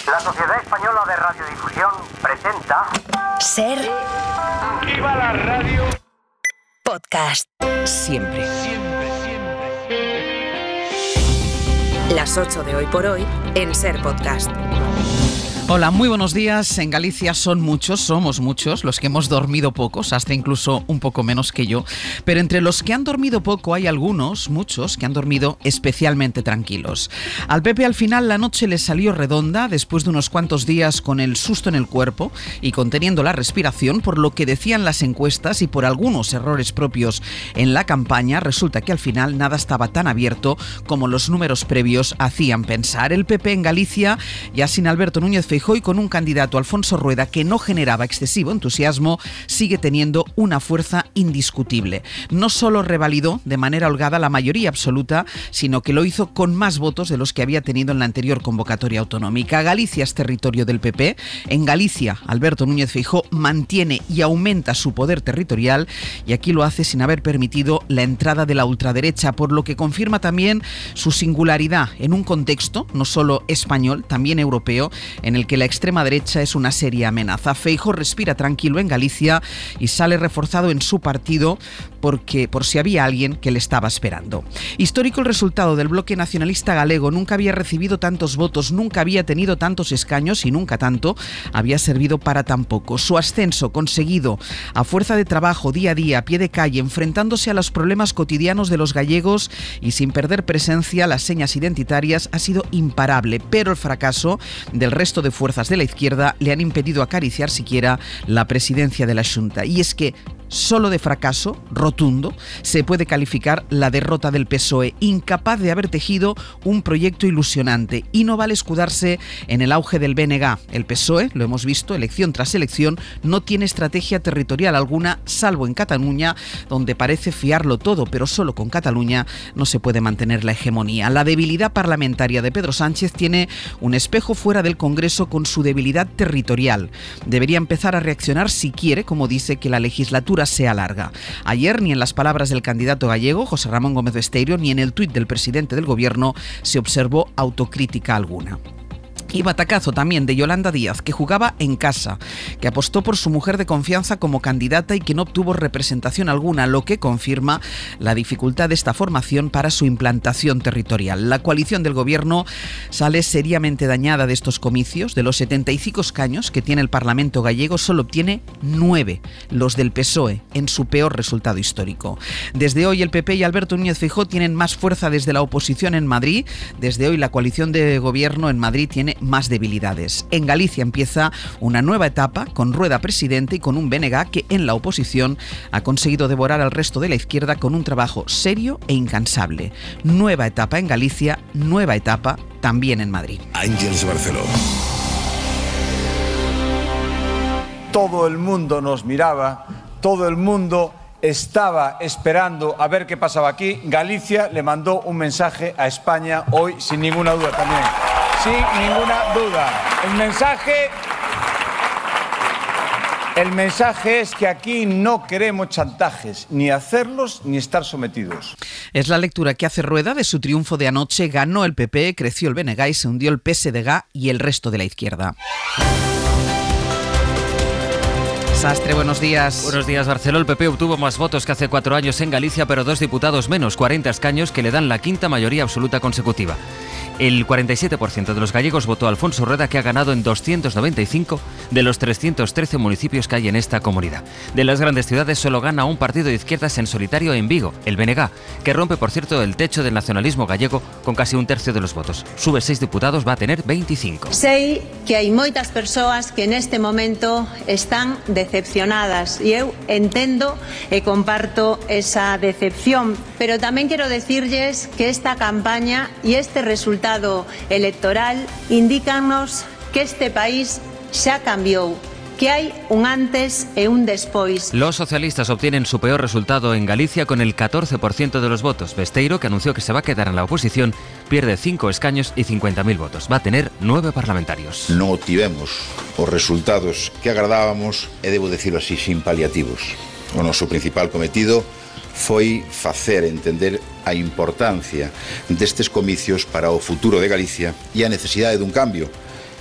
La Sociedad Española de Radiodifusión presenta... Ser... ¡Viva la radio! Podcast. Siempre. Las 8 de Hoy por Hoy en Ser Podcast. Hola, muy buenos días. En Galicia somos muchos los que hemos dormido pocos, hasta incluso un poco menos que yo. Pero entre los que han dormido poco hay muchos, que han dormido especialmente tranquilos. Al PP al final la noche le salió redonda después de unos cuantos días con el susto en el cuerpo y conteniendo la respiración, por lo que decían las encuestas y por algunos errores propios en la campaña. Resulta que al final nada estaba tan abierto como los números previos hacían pensar. El PP en Galicia, ya sin Alberto Núñez Feijóo y con un candidato, Alfonso Rueda, que no generaba excesivo entusiasmo, sigue teniendo una fuerza indiscutible. No solo revalidó de manera holgada la mayoría absoluta, sino que lo hizo con más votos de los que había tenido en la anterior convocatoria autonómica. Galicia es territorio del PP. En Galicia, Alberto Núñez Feijóo mantiene y aumenta su poder territorial, y aquí lo hace sin haber permitido la entrada de la ultraderecha, por lo que confirma también su singularidad en un contexto no solo español, también europeo, en el que la extrema derecha es una seria amenaza. Feijóo respira tranquilo en Galicia y sale reforzado en su partido porque por si había alguien que le estaba esperando. Histórico el resultado del bloque nacionalista galego. Nunca había recibido tantos votos, nunca había tenido tantos escaños y nunca tanto había servido para tan poco. Su ascenso conseguido a fuerza de trabajo, día a día, a pie de calle, enfrentándose a los problemas cotidianos de los gallegos y sin perder presencia las señas identitarias, ha sido imparable. Pero el fracaso del resto de fuerzas de la izquierda le han impedido acariciar siquiera la presidencia de la Xunta. Y es que solo de fracaso rotundo se puede calificar la derrota del PSOE, incapaz de haber tejido un proyecto ilusionante. Y no vale escudarse en el auge del BNG. El PSOE, lo hemos visto, elección tras elección, no tiene estrategia territorial alguna, salvo en Cataluña, donde parece fiarlo todo, pero solo con Cataluña no se puede mantener la hegemonía. La debilidad parlamentaria de Pedro Sánchez tiene un espejo fuera del Congreso con su debilidad territorial. Debería empezar a reaccionar si quiere, como dice, que la legislatura sea larga. Ayer, ni en las palabras del candidato gallego, José Ramón Gómez Besteiro, ni en el tuit del presidente del gobierno se observó autocrítica alguna. Y batacazo también de Yolanda Díaz, que jugaba en casa, que apostó por su mujer de confianza como candidata y que no obtuvo representación alguna, lo que confirma la dificultad de esta formación para su implantación territorial. La coalición del gobierno sale seriamente dañada de estos comicios. De los 75 escaños que tiene el Parlamento gallego, solo obtiene 9, los del PSOE, en su peor resultado histórico. Desde hoy el PP y Alberto Núñez Feijóo tienen más fuerza desde la oposición en Madrid. Desde hoy la coalición de gobierno en Madrid tiene más debilidades. En Galicia empieza una nueva etapa con Rueda presidente y con un BNG que en la oposición ha conseguido devorar al resto de la izquierda con un trabajo serio e incansable. Nueva etapa en Galicia, nueva etapa también en Madrid. Ángeles Barceló. Todo el mundo nos miraba, todo el mundo estaba esperando a ver qué pasaba aquí. Galicia le mandó un mensaje a España hoy, sin ninguna duda también. Sin ninguna duda. El mensaje es que aquí no queremos chantajes, ni hacerlos ni estar sometidos. Es la lectura que hace Rueda de su triunfo de anoche. Ganó el PP, creció el BNG y se hundió el PSDG y el resto de la izquierda. Sastre, buenos días. Buenos días, Barceló. El PP obtuvo más votos que hace 4 años en Galicia, pero 2 diputados menos, 40 escaños que le dan la quinta mayoría absoluta consecutiva. El 47% de los gallegos votó a Alfonso Rueda, que ha ganado en 295 de los 313 municipios que hay en esta comunidad. De las grandes ciudades solo gana un partido de izquierdas en solitario en Vigo, el BNG, que rompe, por cierto, el techo del nacionalismo gallego con casi un tercio de los votos. Sube 6 diputados, va a tener 25. Sei que hai moitas persoas que neste momento están decepcionadas e eu entendo e comparto esa decepción, pero tamén quero decirlles que esta campaña e este resultado electoral indícanos que este país xa cambiou, que hai un antes e un despois. Los socialistas obtienen su peor resultado en Galicia con el 14% de los votos. Besteiro, que anunció que se va a quedar en la oposición, pierde 5 escaños y 50.000 votos. Va a tener 9 parlamentarios. Non obtivemos os resultados que agradábamos e, debo decirlo así, sin paliativos. O noso principal cometido foi facer entender a importancia destes comicios para o futuro de Galicia e a necesidade dun cambio.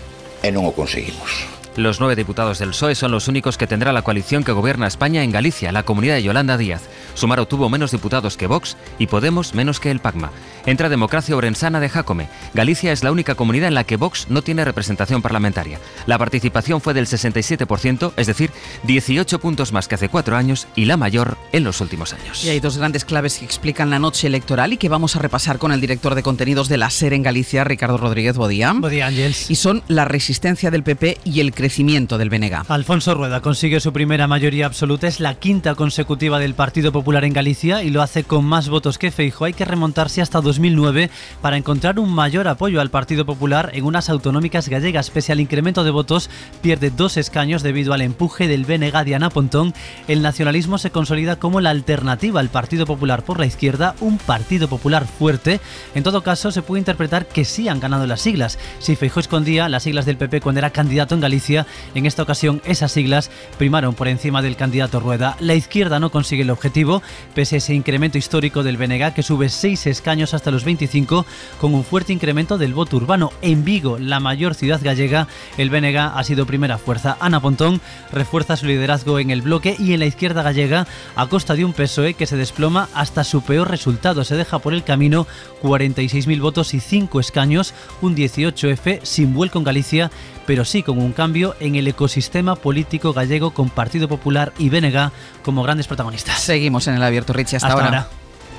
e non o conseguimos. Los 9 diputados del PSOE son los únicos que tendrá la coalición que gobierna España en Galicia, la comunidad de Yolanda Díaz. Sumar obtuvo menos diputados que Vox y Podemos menos que el PACMA. Entra Democracia Ourensana de Jácome. Galicia es la única comunidad en la que Vox no tiene representación parlamentaria. La participación fue del 67%, es decir, 18 puntos más que hace 4 años y la mayor en los últimos años. Y hay dos grandes claves que explican la noche electoral y que vamos a repasar con el director de contenidos de la SER en Galicia, Ricardo Rodríguez Bodía. Bodía Ángels. Y son la resistencia del PP y el crecimiento del BNG. Alfonso Rueda consigue su primera mayoría absoluta, es la quinta consecutiva del Partido Popular en Galicia y lo hace con más votos que Feijóo. Hay que remontarse hasta 2009 para encontrar un mayor apoyo al Partido Popular en unas autonómicas gallegas. Pese al incremento de votos, pierde 2 escaños debido al empuje del BNG de Ana Pontón. El nacionalismo se consolida como la alternativa al Partido Popular por la izquierda, un Partido Popular fuerte. En todo caso, se puede interpretar que sí han ganado las siglas. Si Feijóo escondía las siglas del PP cuando era candidato en Galicia, en esta ocasión esas siglas primaron por encima del candidato Rueda. La izquierda no consigue el objetivo, pese a ese incremento histórico del BNG, que sube 6 escaños hasta los 25, con un fuerte incremento del voto urbano. En Vigo, la mayor ciudad gallega, el BNG ha sido primera fuerza. Ana Pontón refuerza su liderazgo en el bloque y en la izquierda gallega, a costa de un PSOE que se desploma hasta su peor resultado. Se deja por el camino 46.000 votos y 5 escaños, un 18F sin vuelco en Galicia, pero sí con un cambio en el ecosistema político gallego, con Partido Popular y BNG como grandes protagonistas. Seguimos en el abierto, Richie, hasta ahora.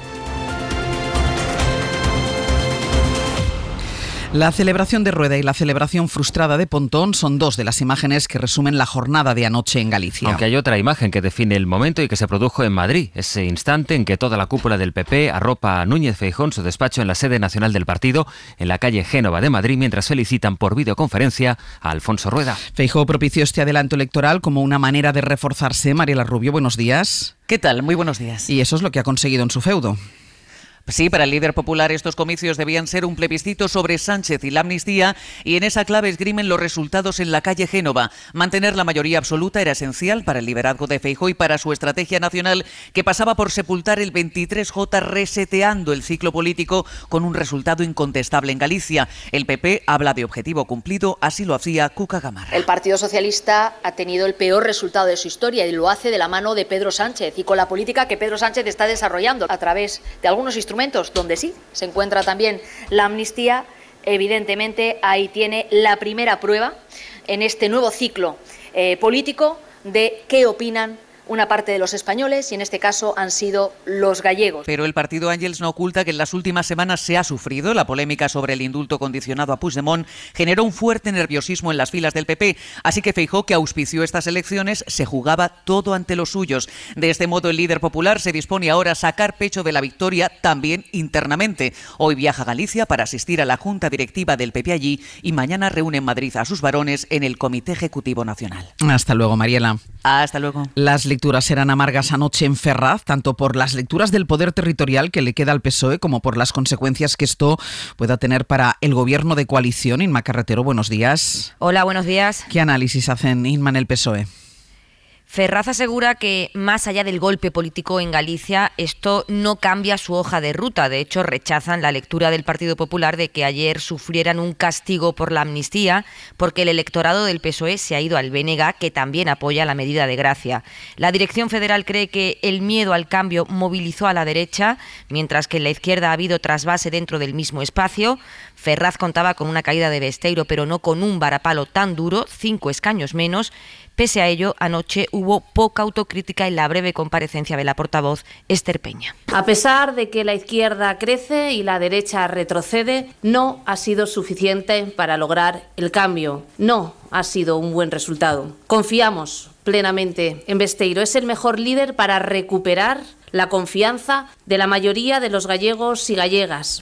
La celebración de Rueda y la celebración frustrada de Pontón son dos de las imágenes que resumen la jornada de anoche en Galicia. Aunque hay otra imagen que define el momento y que se produjo en Madrid, ese instante en que toda la cúpula del PP arropa a Núñez Feijóo en su despacho en la sede nacional del partido, en la calle Génova de Madrid, mientras felicitan por videoconferencia a Alfonso Rueda. Feijóo propició este adelanto electoral como una manera de reforzarse. Mariela Rubio, buenos días. ¿Qué tal? Muy buenos días. Y eso es lo que ha conseguido en su feudo. Sí, para el líder popular estos comicios debían ser un plebiscito sobre Sánchez y la amnistía, y en esa clave esgrimen los resultados en la calle Génova. Mantener la mayoría absoluta era esencial para el liderazgo de Feijóo y para su estrategia nacional, que pasaba por sepultar el 23J reseteando el ciclo político con un resultado incontestable en Galicia. El PP habla de objetivo cumplido, así lo hacía Cuca Gamarra. El Partido Socialista ha tenido el peor resultado de su historia y lo hace de la mano de Pedro Sánchez y con la política que Pedro Sánchez está desarrollando a través de algunos instrumentos donde sí se encuentra también la amnistía. Evidentemente ahí tiene la primera prueba en este nuevo ciclo político de qué opinan una parte de los españoles, y en este caso han sido los gallegos. Pero el partido Ángels no oculta que en las últimas semanas se ha sufrido. La polémica sobre el indulto condicionado a Puigdemont generó un fuerte nerviosismo en las filas del PP, así que Feijóo, que auspició estas elecciones, se jugaba todo ante los suyos. De este modo, el líder popular se dispone ahora a sacar pecho de la victoria también internamente. Hoy viaja a Galicia para asistir a la Junta Directiva del PP allí y mañana reúne en Madrid a sus varones en el Comité Ejecutivo Nacional. Hasta luego, Mariela. Hasta luego. Las lecturas eran amargas anoche en Ferraz, tanto por las lecturas del poder territorial que le queda al PSOE como por las consecuencias que esto pueda tener para el gobierno de coalición. Inma Carretero, buenos días. Hola, buenos días. ¿Qué análisis hacen, Inma, en el PSOE? Ferraz asegura que, más allá del golpe político en Galicia, esto no cambia su hoja de ruta. De hecho, rechazan la lectura del Partido Popular de que ayer sufrieran un castigo por la amnistía, porque el electorado del PSOE se ha ido al BNG, que también apoya la medida de gracia. La dirección federal cree que el miedo al cambio movilizó a la derecha, mientras que en la izquierda ha habido trasvase dentro del mismo espacio. Ferraz contaba con una caída de Besteiro, pero no con un varapalo tan duro, 5 escaños menos. Pese a ello, anoche hubo poca autocrítica en la breve comparecencia de la portavoz Esther Peña. A pesar de que la izquierda crece y la derecha retrocede, no ha sido suficiente para lograr el cambio. No ha sido un buen resultado. Confiamos plenamente en Besteiro. Es el mejor líder para recuperar la confianza de la mayoría de los gallegos y gallegas.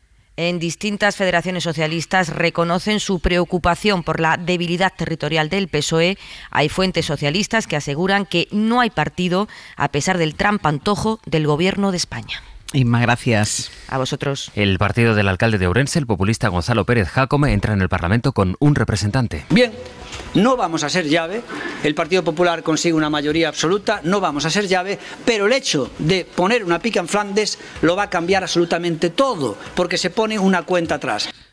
En distintas federaciones socialistas reconocen su preocupación por la debilidad territorial del PSOE. Hay fuentes socialistas que aseguran que no hay partido a pesar del trampantojo del Gobierno de España. Inma, gracias. A vosotros. El partido del alcalde de Ourense, el populista Gonzalo Pérez Jácome, entra en el Parlamento con un representante. Bien, no vamos a ser llave, el Partido Popular consigue una mayoría absoluta, no vamos a ser llave, pero el hecho de poner una pica en Flandes lo va a cambiar absolutamente todo, porque se pone una cuenta atrás.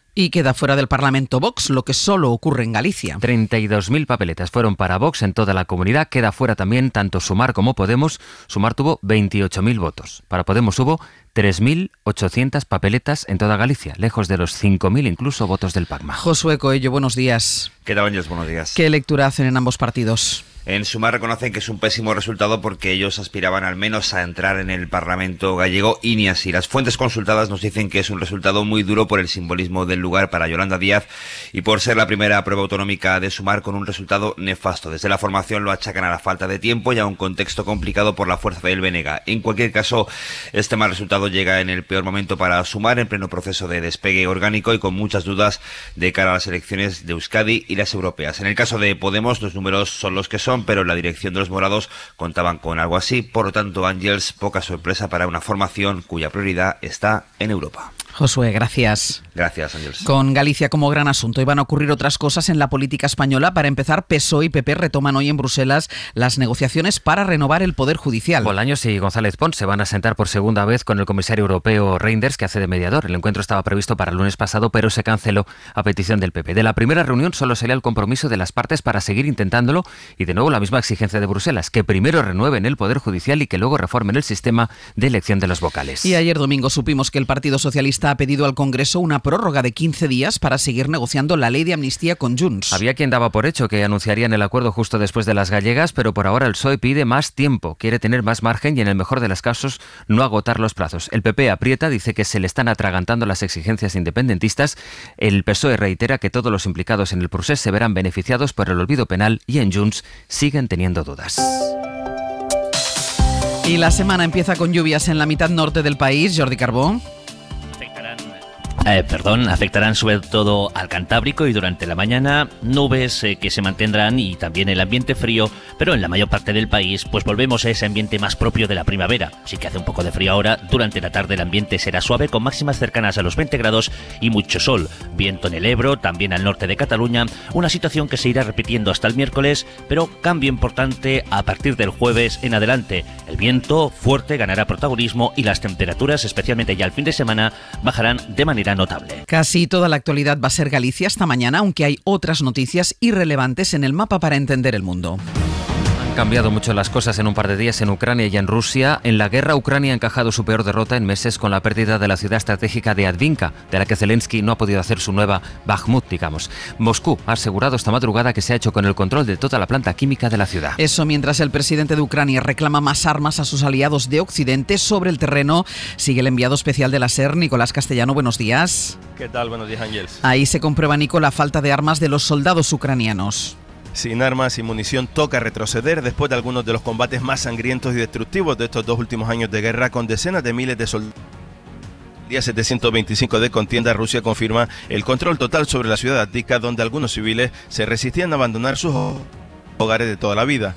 Y queda fuera del Parlamento Vox, lo que solo ocurre en Galicia. 32.000 papeletas fueron para Vox en toda la comunidad. Queda fuera también tanto Sumar como Podemos. Sumar tuvo 28.000 votos. Para Podemos hubo 3.800 papeletas en toda Galicia, lejos de los 5.000 incluso votos del PACMA. Josué Coello, buenos días. ¿Qué tal, Ángels? Buenos días. ¿Qué lectura hacen en ambos partidos? En Sumar reconocen que es un pésimo resultado porque ellos aspiraban al menos a entrar en el Parlamento gallego y ni así. Las fuentes consultadas nos dicen que es un resultado muy duro por el simbolismo del lugar para Yolanda Díaz y por ser la primera prueba autonómica de Sumar con un resultado nefasto. Desde la formación lo achacan a la falta de tiempo y a un contexto complicado por la fuerza del Benega. En cualquier caso, este mal resultado llega en el peor momento para Sumar, en pleno proceso de despegue orgánico y con muchas dudas de cara a las elecciones de Euskadi y las europeas. En el caso de Podemos, los números son los que son, pero la dirección de los morados contaban con algo así. Por lo tanto, Ángels, poca sorpresa para una formación cuya prioridad está en Europa. Josué, gracias. Gracias, Ángels. Con Galicia como gran asunto, iban a ocurrir otras cosas en la política española. Para empezar, PSOE y PP retoman hoy en Bruselas las negociaciones para renovar el Poder Judicial. Bolaños y González Pons se van a sentar por segunda vez con el comisario europeo Reinders, que hace de mediador. El encuentro estaba previsto para el lunes pasado, pero se canceló a petición del PP. De la primera reunión solo salía el compromiso de las partes para seguir intentándolo y de nuevo la misma exigencia de Bruselas, que primero renueven el Poder Judicial y que luego reformen el sistema de elección de los vocales. Y ayer domingo supimos que el Partido Socialista ha pedido al Congreso una prórroga de 15 días para seguir negociando la ley de amnistía con Junts. Había quien daba por hecho que anunciarían el acuerdo justo después de las gallegas, pero por ahora el PSOE pide más tiempo, quiere tener más margen y en el mejor de los casos no agotar los plazos. El PP aprieta, dice que se le están atragantando las exigencias independentistas. El PSOE reitera que todos los implicados en el procés se verán beneficiados por el olvido penal y en Junts siguen teniendo dudas. Y la semana empieza con lluvias en la mitad norte del país. Jordi Carbó. Afectarán sobre todo al Cantábrico y durante la mañana nubes que se mantendrán y también el ambiente frío, pero en la mayor parte del país pues volvemos a ese ambiente más propio de la primavera. Sí que hace un poco de frío ahora, durante la tarde el ambiente será suave con máximas cercanas a los 20 grados y mucho sol. Viento en el Ebro, también al norte de Cataluña, una situación que se irá repitiendo hasta el miércoles, pero cambio importante a partir del jueves en adelante. El viento fuerte ganará protagonismo y las temperaturas, especialmente ya el fin de semana, bajarán de manera notable. Casi toda la actualidad va a ser Galicia esta mañana, aunque hay otras noticias irrelevantes en el mapa para entender el mundo. Han cambiado mucho las cosas en un par de días en Ucrania y en Rusia. En la guerra, Ucrania ha encajado su peor derrota en meses con la pérdida de la ciudad estratégica de Advinka, de la que Zelensky no ha podido hacer su nueva Bakhmut, digamos. Moscú ha asegurado esta madrugada que se ha hecho con el control de toda la planta química de la ciudad. Eso mientras el presidente de Ucrania reclama más armas a sus aliados de Occidente. Sobre el terreno sigue el enviado especial de la SER, Nicolás Castellano. Buenos días. ¿Qué tal? Buenos días, Ángels. Ahí se comprueba, Nico, la falta de armas de los soldados ucranianos. Sin armas y munición toca retroceder después de algunos de los combates más sangrientos y destructivos de estos 2 últimos años de guerra, con decenas de miles de soldados. Día 725 de contienda, Rusia confirma el control total sobre la ciudad de Advinka, donde algunos civiles se resistían a abandonar sus hogares de toda la vida.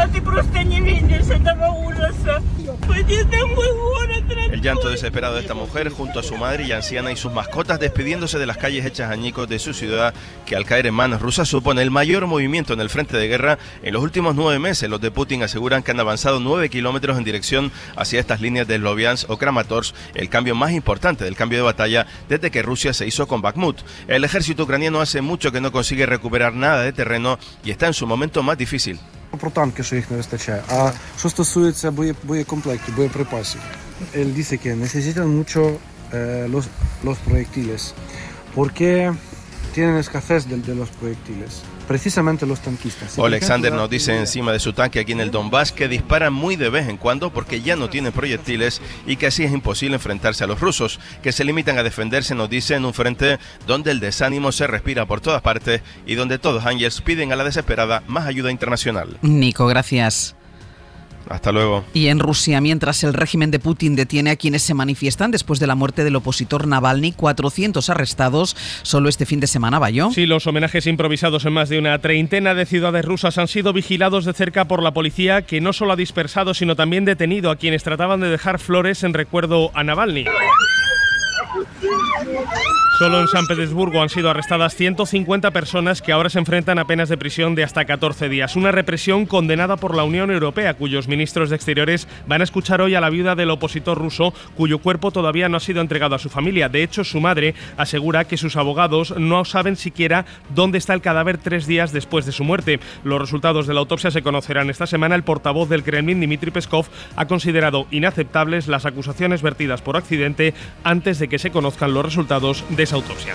El llanto desesperado de esta mujer junto a su madre y anciana y sus mascotas despidiéndose de las calles hechas añicos de su ciudad, que al caer en manos rusas supone el mayor movimiento en el frente de guerra en los últimos 9 meses. Los de Putin aseguran que han avanzado 9 kilómetros en dirección hacia estas líneas de Sloviansk o Kramatorsk, el cambio más importante del cambio de batalla desde que Rusia se hizo con Bakhmut. El ejército ucraniano hace mucho que no consigue recuperar nada de terreno y está en su momento más difícil. Про танки, що їх не вистачає. А що стосується боєкомплектів, боєприпасів, él dice que necesitan mucho los proyectiles. ¿Por qué tienen escasez de los proyectiles? Precisamente los tanquistas. Alexander nos dice encima de su tanque aquí en el Donbass que disparan muy de vez en cuando porque ya no tienen proyectiles y que así es imposible enfrentarse a los rusos, que se limitan a defenderse, nos dice, en un frente donde el desánimo se respira por todas partes y donde todos, Ángels, piden a la desesperada más ayuda internacional. Nico, gracias. Hasta luego. Y en Rusia, mientras el régimen de Putin detiene a quienes se manifiestan después de la muerte del opositor Navalny, 400 arrestados solo este fin de semana, ¿Bayo? Sí, los homenajes improvisados en más de una treintena de ciudades rusas han sido vigilados de cerca por la policía, que no solo ha dispersado, sino también detenido a quienes trataban de dejar flores en recuerdo a Navalny. Solo en San Petersburgo han sido arrestadas 150 personas que ahora se enfrentan a penas de prisión de hasta 14 días. Una represión condenada por la Unión Europea, cuyos ministros de Exteriores van a escuchar hoy a la viuda del opositor ruso, cuyo cuerpo todavía no ha sido entregado a su familia. De hecho, su madre asegura que sus abogados no saben siquiera dónde está el cadáver 3 días después de su muerte. Los resultados de la autopsia se conocerán esta semana. El portavoz del Kremlin, Dmitry Peskov, ha considerado inaceptables las acusaciones vertidas por accidente antes de que se conozcan los resultados de esa autopsia.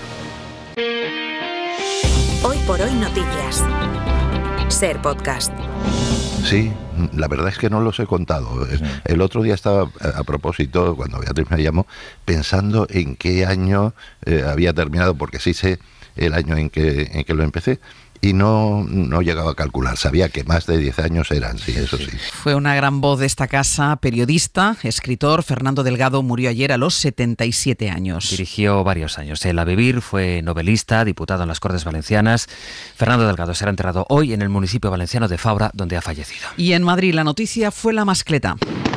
Hoy por hoy noticias. Ser podcast. Sí, la verdad es que no los he contado. El otro día estaba, a propósito, cuando Beatriz me llamó, pensando en qué año había terminado, porque sí sé el año en que lo empecé. Y no llegaba a calcular, sabía que más de 10 años eran, sí, eso sí. Fue una gran voz de esta casa, periodista, escritor. Fernando Delgado murió ayer a los 77 años. Dirigió varios años. El A Vivir, fue novelista, diputado en las Cortes Valencianas. Fernando Delgado será enterrado hoy en el municipio valenciano de Fabra, donde ha fallecido. Y en Madrid la noticia fue la mascleta,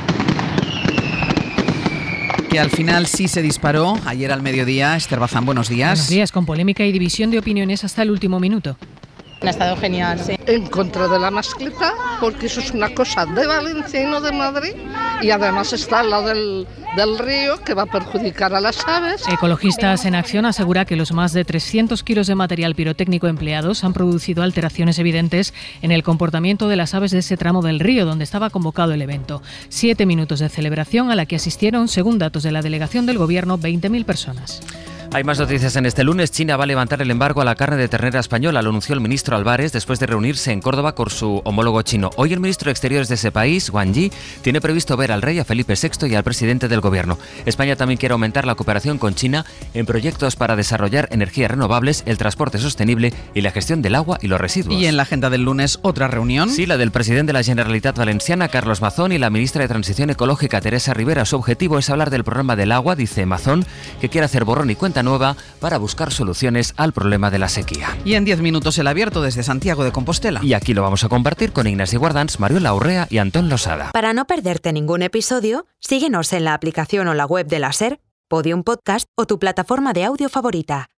que al final sí se disparó ayer al mediodía. Esther Bazán, buenos días. Buenos días, con polémica y división de opiniones hasta el último minuto. Ha estado genial, sí. En contra de la mascleta, porque eso es una cosa de Valencia y no de Madrid, y además está al lado del río, que va a perjudicar a las aves. Ecologistas en Acción asegura que los más de 300 kilos de material pirotécnico empleados han producido alteraciones evidentes en el comportamiento de las aves de ese tramo del río donde estaba convocado el evento. 7 minutos de celebración a la que asistieron, según datos de la delegación del Gobierno, 20.000 personas. Hay más noticias en este lunes. China va a levantar el embargo a la carne de ternera española, lo anunció el ministro Álvarez después de reunirse en Córdoba con su homólogo chino. Hoy el ministro de Exteriores de ese país, Wang Yi, tiene previsto ver al rey, a Felipe VI y al presidente del gobierno. España también quiere aumentar la cooperación con China en proyectos para desarrollar energías renovables, el transporte sostenible y la gestión del agua y los residuos. Y en la agenda del lunes, otra reunión. Sí, la del presidente de la Generalitat Valenciana, Carlos Mazón, y la ministra de Transición Ecológica, Teresa Rivera. Su objetivo es hablar del problema del agua, dice Mazón, que quiere hacer borrón y cuenta nueva para buscar soluciones al problema de la sequía. Y en 10 minutos el abierto desde Santiago de Compostela. Y aquí lo vamos a compartir con Ignasi Guardans, Mariola Urrea y Antón Losada. Para no perderte ningún episodio, síguenos en la aplicación o la web de la SER, Podium Podcast o tu plataforma de audio favorita.